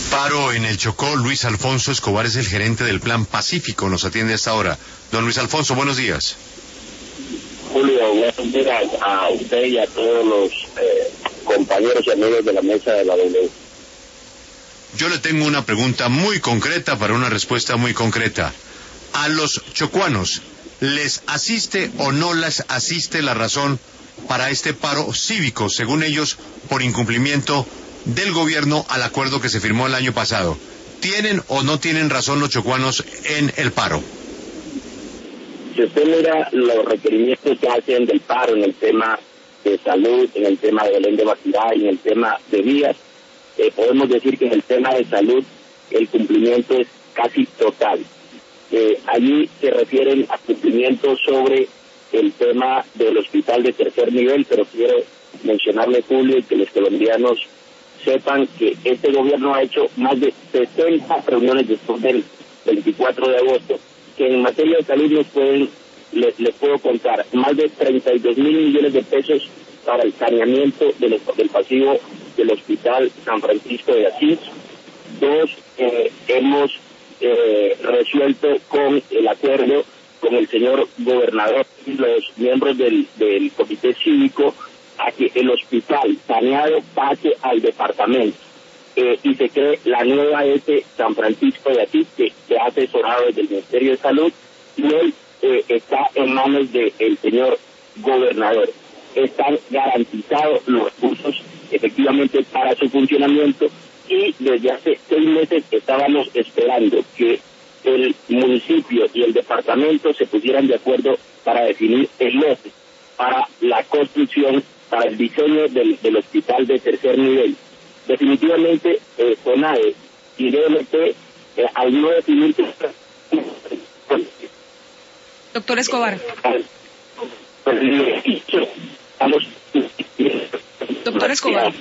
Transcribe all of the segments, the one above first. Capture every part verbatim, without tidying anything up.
Paro en el Chocó. Luis Alfonso Escobar es el gerente del Plan Pacífico. Nos atiende hasta ahora. Don Luis Alfonso, buenos días. Julio, buenos días a usted y a todos los eh, compañeros y amigos de la mesa de la W. Yo le tengo una pregunta muy concreta para una respuesta muy concreta. ¿A los chocuanos les asiste o no les asiste la razón para este paro cívico, según ellos, por incumplimiento del gobierno al acuerdo que se firmó el año pasado? ¿Tienen o no tienen razón los chocuanos en el paro? Si usted mira los requerimientos que hacen del paro en el tema de salud, en el tema de Belén de Bacirá y en el tema de vías, eh, podemos decir que en el tema de salud el cumplimiento es casi total. Eh, allí se refieren a cumplimiento sobre el tema del hospital de tercer nivel, pero quiero mencionarle, Julio, y que los colombianos sepan que este gobierno ha hecho más de sesenta reuniones después del veinticuatro de agosto, que en materia de salud nos pueden, les, les puedo contar, más de treinta y dos mil millones de pesos para el saneamiento del, del pasivo del Hospital San Francisco de Asís. Dos, eh, hemos eh, resuelto con el acuerdo con el señor gobernador y los miembros del, del comité cívico a que el hospital saneado pase al departamento eh, y se cree la nueva E P San Francisco de Asís, que se ha asesorado desde el Ministerio de Salud y hoy eh, está en manos del señor gobernador. Están garantizados los recursos efectivamente para su funcionamiento y desde hace seis meses estábamos esperando que el municipio y el departamento se pusieran de acuerdo para definir el lote para la construcción, para el diseño del, del hospital de tercer nivel. Definitivamente, eh, CONADE y D M T, eh, al no definir... Doctor Escobar. Doctor Escobar.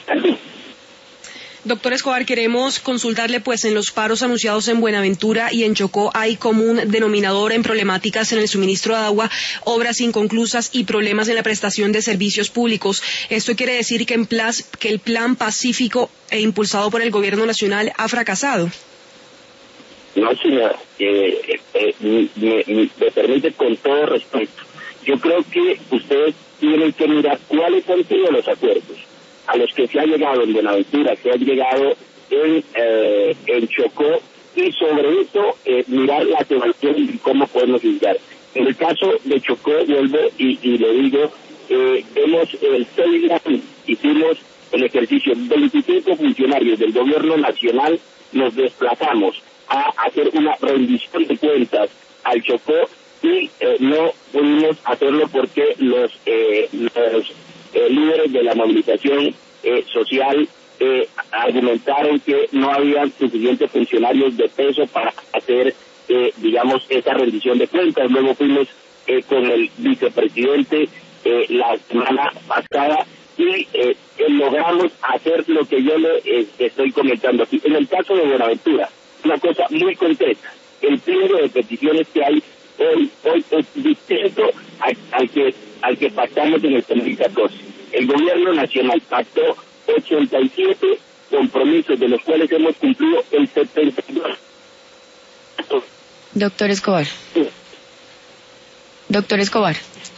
Doctor Escobar, queremos consultarle, pues en los paros anunciados en Buenaventura y en Chocó hay común denominador en problemáticas en el suministro de agua, obras inconclusas y problemas en la prestación de servicios públicos. Esto quiere decir que, en plas, que el Plan Pacífico e impulsado por el Gobierno Nacional ha fracasado. No, señora, eh, eh, me, me, me permite con todo respeto. Yo creo que ustedes tienen que mirar cuáles han sido los acuerdos a los que se ha llegado en Buenaventura, se ha llegado en, eh, en Chocó, y sobre eso eh, mirar la evaluación y cómo podemos llegar. En el caso de Chocó, vuelvo y, y le digo, eh, hemos el seis de abril hicimos el ejercicio, veinticinco funcionarios del gobierno nacional nos desplazamos a hacer una rendición de cuentas al Chocó y eh, no pudimos hacerlo porque los, eh, los Eh, líderes de la movilización eh, social eh, argumentaron que no había suficientes funcionarios de peso para hacer, eh, digamos, esa rendición de cuentas. Luego fuimos eh, con el vicepresidente eh, la semana pasada y eh, eh, logramos hacer lo que yo le eh, estoy comentando aquí. En el caso de Buenaventura, una cosa muy concreta, el pliego de peticiones que hay hoy, hoy es distinto al, al que al que pactamos en el dos mil catorce. El gobierno nacional pactó ochenta y siete compromisos, de los cuales hemos cumplido el setenta y dos. Doctor Escobar. Sí. Doctor Escobar.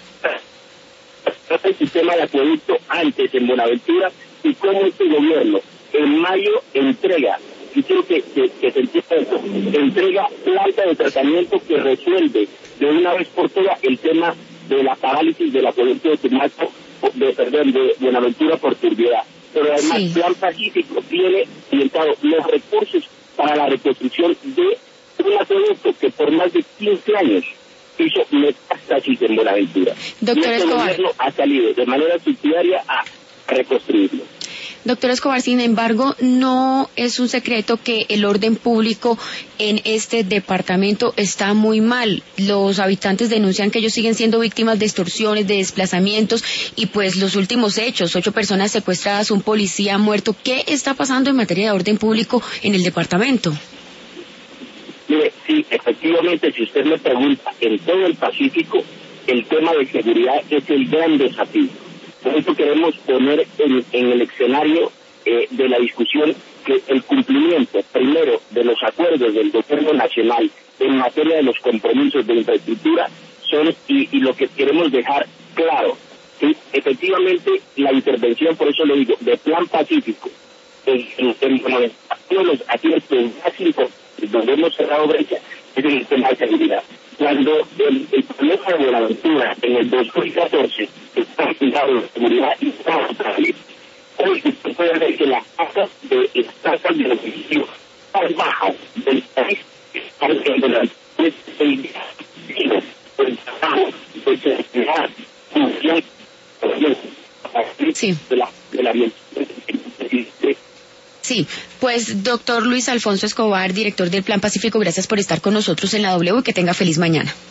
El sistema de acueducto antes en Buenaventura y cómo este gobierno en mayo entrega, y quiero que, que, que se entienda eso, entrega planta de tratamiento que resuelve de una vez por todas el tema de la parálisis del acueducto de Tumaco, de, perdón, de Buenaventura por turbiedad. Pero además, sí. Plan Pacífico tiene orientado los recursos para la reconstrucción de un acueducto que por más de quince años hizo metástasis en Buenaventura. Doctor y este Escobar. gobierno ha salido de manera subsidiaria a reconstruirlo. Doctor Escobar, sin embargo, no es un secreto que el orden público en este departamento está muy mal. Los habitantes denuncian que ellos siguen siendo víctimas de extorsiones, de desplazamientos y pues los últimos hechos, ocho personas secuestradas, un policía muerto. ¿Qué está pasando en materia de orden público en el departamento? Mire, sí, efectivamente, si usted me pregunta, en todo el Pacífico, el tema de seguridad es el gran desafío. Por eso queremos poner en, en el escenario eh, de la discusión que el cumplimiento, primero, de los acuerdos del gobierno nacional en materia de los compromisos de infraestructura son, y, y lo que queremos dejar claro, ¿sí? Efectivamente, la intervención, por eso lo digo, de Plan Pacífico, en, en, en, en uno de los aciertos más importantes donde hemos cerrado brecha es en el tema de seguridad. Cuando el, el problema de Buenaventura en el dos mil catorce está fijado en seguridad y estaba hoy se puede ver que las tasas de las tasas de los homicidios más bajas del país están en la Sí. Sí, pues doctor Luis Alfonso Escobar, director del Plan Pacífico, gracias por estar con nosotros en la W y que tenga feliz mañana.